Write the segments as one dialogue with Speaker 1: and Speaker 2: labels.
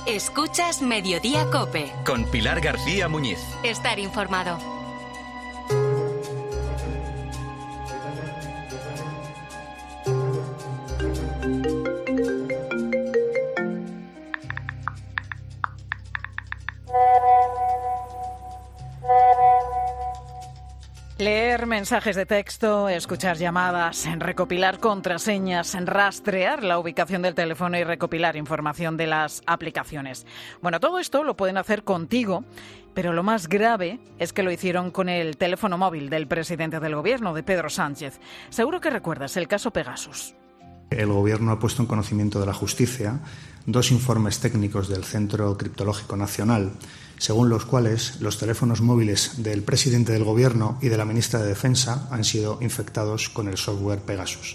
Speaker 1: Escuchas Mediodía COPE.
Speaker 2: Con Pilar García Muñiz.
Speaker 1: Estar informado.
Speaker 3: Leer mensajes de texto, escuchar llamadas, recopilar contraseñas, rastrear la ubicación del teléfono y recopilar información de las aplicaciones. Bueno, todo esto lo pueden hacer contigo, pero lo más grave es que lo hicieron con el teléfono móvil del presidente del gobierno, de Pedro Sánchez. Seguro que recuerdas el caso Pegasus.
Speaker 4: El Gobierno ha puesto en conocimiento de la justicia 2 informes técnicos del Centro Criptológico Nacional, según los cuales los teléfonos móviles del presidente del Gobierno y de la ministra de Defensa han sido infectados con el software Pegasus.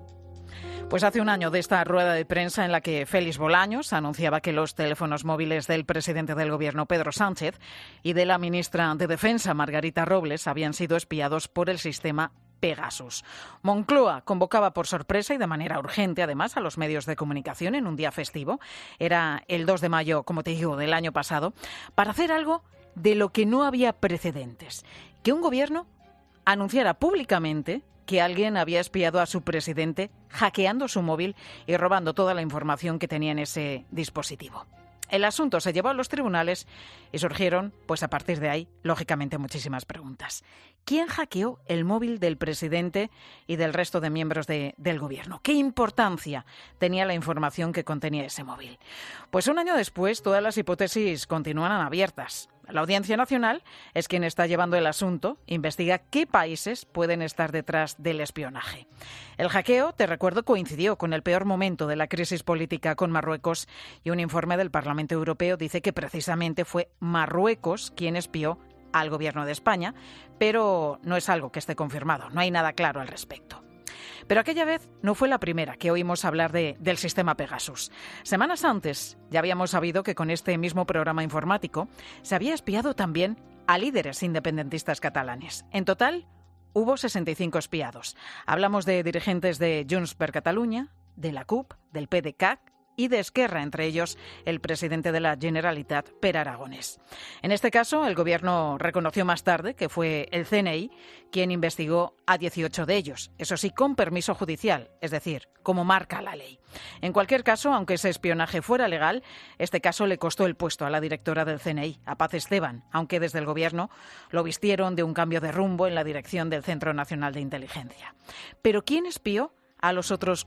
Speaker 3: Pues hace un año de esta rueda de prensa en la que Félix Bolaños anunciaba que los teléfonos móviles del presidente del Gobierno, Pedro Sánchez, y de la ministra de Defensa, Margarita Robles, habían sido espiados por el sistema Pegasus. Moncloa convocaba por sorpresa y de manera urgente, además, a los medios de comunicación en un día festivo. Era el 2 de mayo, como te digo, del año pasado, para hacer algo de lo que no había precedentes. Que un gobierno anunciara públicamente que alguien había espiado a su presidente hackeando su móvil y robando toda la información que tenía en ese dispositivo. El asunto se llevó a los tribunales y surgieron, pues a partir de ahí, lógicamente, muchísimas preguntas. ¿Quién hackeó el móvil del presidente y del resto de miembros del gobierno? ¿Qué importancia tenía la información que contenía ese móvil? Pues un año después, todas las hipótesis continúan abiertas. La Audiencia Nacional es quien está llevando el asunto, investiga qué países pueden estar detrás del espionaje. El hackeo, te recuerdo, coincidió con el peor momento de la crisis política con Marruecos y un informe del Parlamento Europeo dice que precisamente fue Marruecos quien espió al gobierno de España, pero no es algo que esté confirmado, no hay nada claro al respecto. Pero aquella vez no fue la primera que oímos hablar del sistema Pegasus. Semanas antes ya habíamos sabido que con este mismo programa informático se había espiado también a líderes independentistas catalanes. En total, hubo 65 espiados. Hablamos de dirigentes de Junts per Catalunya, de la CUP, del PDeCAT y de Esquerra, entre ellos el presidente de la Generalitat, Pere Aragonès. En este caso, el Gobierno reconoció más tarde que fue el CNI quien investigó a 18 de ellos, eso sí, con permiso judicial, es decir, como marca la ley. En cualquier caso, aunque ese espionaje fuera legal, este caso le costó el puesto a la directora del CNI, a Paz Esteban, aunque desde el Gobierno lo vistieron de un cambio de rumbo en la dirección del Centro Nacional de Inteligencia. ¿Pero quién espió a los otros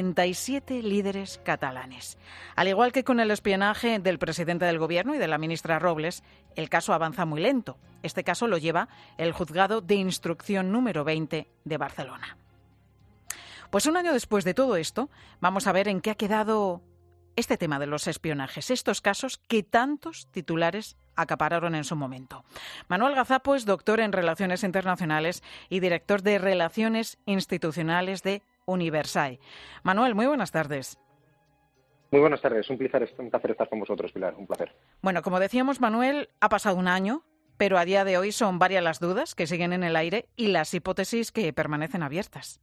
Speaker 3: 47 líderes catalanes? Al igual que con el espionaje del presidente del Gobierno y de la ministra Robles, el caso avanza muy lento. Este caso lo lleva el Juzgado de Instrucción número 20 de Barcelona. Pues un año después de todo esto, vamos a ver en qué ha quedado este tema de los espionajes, estos casos que tantos titulares acapararon en su momento. Manuel Gazapo es doctor en Relaciones Internacionales y director de Relaciones Institucionales de Universae. Manuel, muy buenas tardes.
Speaker 5: Muy buenas tardes, un placer estar con vosotros, Pilar, un placer.
Speaker 3: Bueno, como decíamos, Manuel, ha pasado un año, pero a día de hoy son varias las dudas que siguen en el aire y las hipótesis que permanecen abiertas.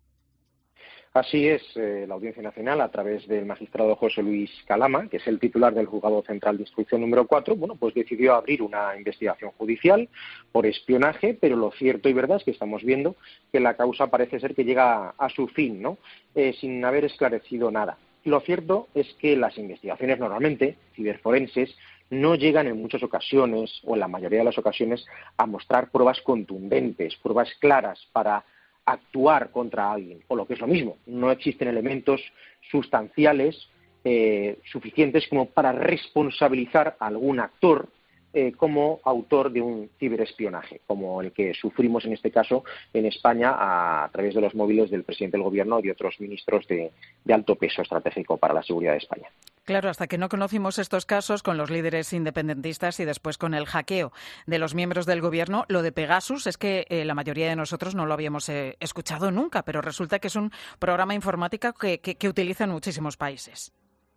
Speaker 5: Así es, la Audiencia Nacional, a través del magistrado José Luis Calama, que es el titular del Juzgado Central de Instrucción número 4, pues decidió abrir una investigación judicial por espionaje, pero lo cierto y verdad es que estamos viendo que la causa parece ser que llega a su fin, sin haber esclarecido nada. Lo cierto es que las investigaciones normalmente, ciberforenses, no llegan en muchas ocasiones, o en la mayoría de las ocasiones, a mostrar pruebas contundentes, pruebas claras para actuar contra alguien, o lo que es lo mismo, no existen elementos sustanciales suficientes como para responsabilizar a algún actor como autor de un ciberespionaje, como el que sufrimos en este caso en España a través de los móviles del presidente del Gobierno y de otros ministros de alto peso estratégico para la seguridad de España.
Speaker 3: Claro, hasta que no conocimos estos casos con los líderes independentistas y después con el hackeo de los miembros del Gobierno, lo de Pegasus es que la mayoría de nosotros no lo habíamos escuchado nunca, pero resulta que es un programa informático que utilizan muchísimos países.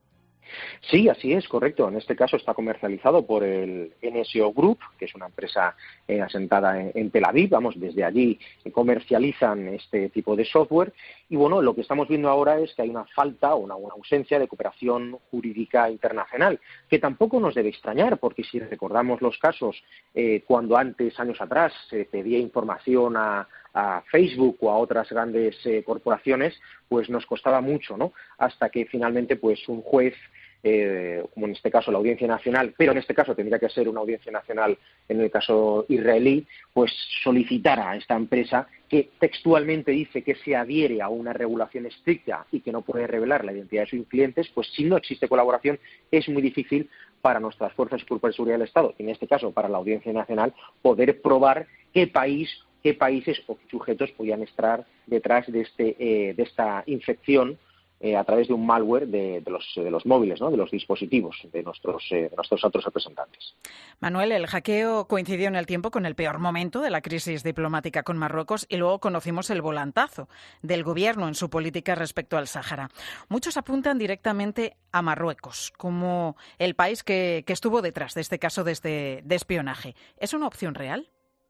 Speaker 5: Sí, así es, correcto. En este caso está comercializado por el NSO Group, que es una empresa asentada en Tel Aviv. Vamos, desde allí comercializan este tipo de software. Y bueno, lo que estamos viendo ahora es que hay una falta o una ausencia de cooperación jurídica internacional, que tampoco nos debe extrañar, porque si recordamos los casos cuando antes, años atrás, se pedía información a Facebook o a otras grandes corporaciones, pues nos costaba mucho, ¿no? Hasta que finalmente pues un juez, como en este caso la Audiencia Nacional, pero en este caso tendría que ser una Audiencia Nacional en el caso israelí, pues solicitara a esta empresa, que textualmente dice que se adhiere a una regulación estricta y que no puede revelar la identidad de sus clientes, pues si no existe colaboración es muy difícil para nuestras fuerzas y cuerpos de seguridad del Estado, y en este caso para la Audiencia Nacional, poder probar qué países o qué sujetos podían estar detrás de esta infección a través de un malware de los móviles, ¿no? De los dispositivos de nuestros otros representantes.
Speaker 3: Manuel, el hackeo coincidió en el tiempo con el peor momento de la crisis diplomática con Marruecos y luego conocimos el volantazo del Gobierno en su política respecto al Sáhara. Muchos apuntan directamente a Marruecos como el país que estuvo detrás de este caso de espionaje. ¿Es una opción real?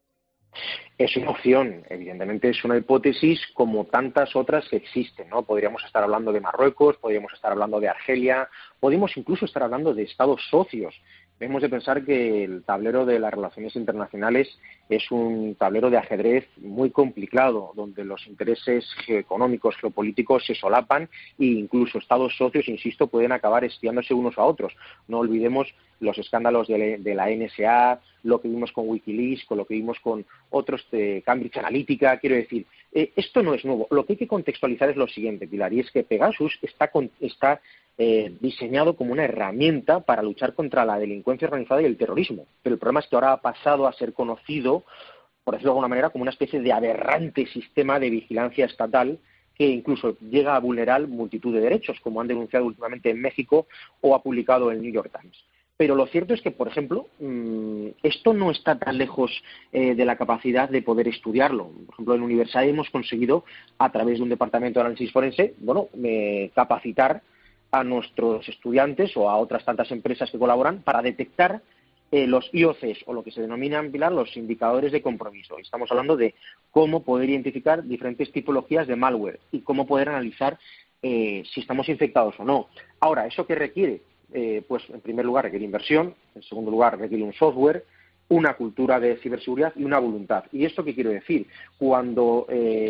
Speaker 5: Es una opción, evidentemente es una hipótesis como tantas otras que existen, ¿no? Podríamos estar hablando de Marruecos, podríamos estar hablando de Argelia, podemos incluso estar hablando de Estados socios. Debemos de pensar que el tablero de las relaciones internacionales es un tablero de ajedrez muy complicado, donde los intereses económicos, geopolíticos se solapan e incluso Estados socios, insisto, pueden acabar espiándose unos a otros. No olvidemos los escándalos de la NSA, lo que vimos con Wikileaks, con lo que vimos con otros de Cambridge Analytica. Quiero decir, esto no es nuevo. Lo que hay que contextualizar es lo siguiente, Pilar, y es que Pegasus está diseñado como una herramienta para luchar contra la delincuencia organizada y el terrorismo. Pero el problema es que ahora ha pasado a ser conocido, por decirlo de alguna manera, como una especie de aberrante sistema de vigilancia estatal que incluso llega a vulnerar multitud de derechos, como han denunciado últimamente en México o ha publicado el New York Times. Pero lo cierto es que, por ejemplo, esto no está tan lejos de la capacidad de poder estudiarlo. Por ejemplo, en Universal hemos conseguido, a través de un departamento de análisis forense, capacitar a nuestros estudiantes o a otras tantas empresas que colaboran para detectar los IOCs, o lo que se denominan, Pilar, los indicadores de compromiso. Estamos hablando de cómo poder identificar diferentes tipologías de malware y cómo poder analizar si estamos infectados o no. Ahora, ¿eso qué requiere? Pues en primer lugar requiere inversión, en segundo lugar requiere un software, una cultura de ciberseguridad y una voluntad. ¿Y esto qué quiero decir? Cuando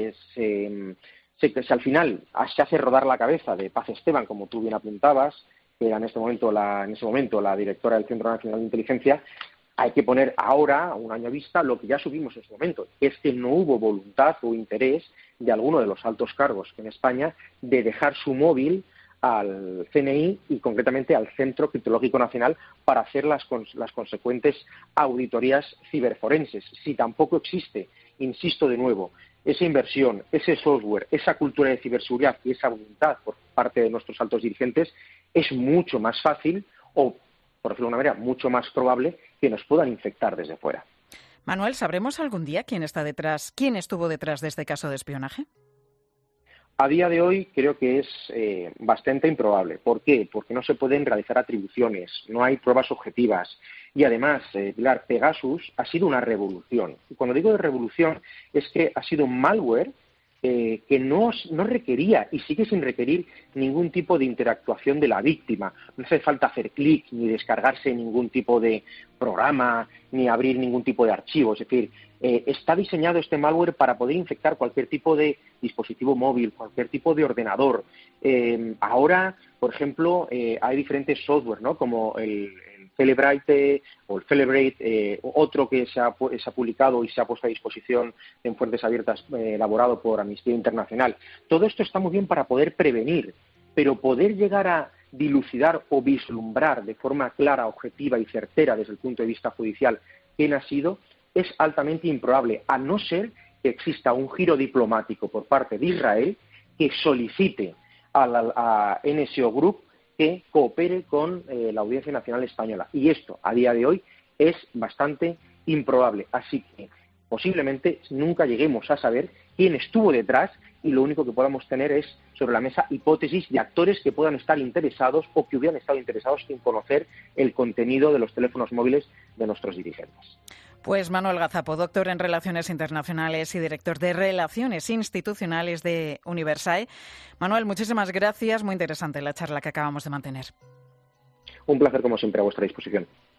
Speaker 5: al final se hace rodar la cabeza de Paz Esteban, como tú bien apuntabas, que era en ese momento la directora del Centro Nacional de Inteligencia, hay que poner ahora, a un año vista, lo que ya subimos en ese momento, que es que no hubo voluntad o interés de alguno de los altos cargos en España de dejar su móvil al CNI y concretamente al Centro Criptológico Nacional para hacer las consecuentes auditorías ciberforenses. Si tampoco existe, insisto de nuevo, esa inversión, ese software, esa cultura de ciberseguridad y esa voluntad por parte de nuestros altos dirigentes, es mucho más fácil o, por decirlo de una manera, mucho más probable que nos puedan infectar desde fuera.
Speaker 3: Manuel, ¿sabremos algún día quién estuvo detrás de este caso de espionaje?
Speaker 5: A día de hoy creo que es bastante improbable. ¿Por qué? Porque no se pueden realizar atribuciones, no hay pruebas objetivas. Y además, Pilar, Pegasus ha sido una revolución. Y cuando digo de revolución es que ha sido un malware que no requería y sigue sin requerir ningún tipo de interactuación de la víctima. No hace falta hacer clic ni descargarse ningún tipo de programa ni abrir ningún tipo de archivo. Es decir, está diseñado este malware para poder infectar cualquier tipo de dispositivo móvil, cualquier tipo de ordenador. Ahora, por ejemplo, hay diferentes software, ¿no? Como el Celebrate o el Celebrate, otro que se ha publicado y se ha puesto a disposición en fuentes abiertas, elaborado por Amnistía Internacional. Todo esto está muy bien para poder prevenir, pero poder llegar a dilucidar o vislumbrar de forma clara, objetiva y certera desde el punto de vista judicial quién ha sido, es altamente improbable, a no ser que exista un giro diplomático por parte de Israel que solicite a NSO Group que coopere con la Audiencia Nacional Española. Y esto, a día de hoy, es bastante improbable. Así que posiblemente nunca lleguemos a saber quién estuvo detrás y lo único que podamos tener es sobre la mesa hipótesis de actores que puedan estar interesados o que hubieran estado interesados en conocer el contenido de los teléfonos móviles de nuestros dirigentes.
Speaker 3: Pues Manuel Gazapo, doctor en Relaciones Internacionales y director de Relaciones Institucionales de Universae. Manuel, muchísimas gracias. Muy interesante la charla que acabamos de mantener.
Speaker 5: Un placer, como siempre, a vuestra disposición.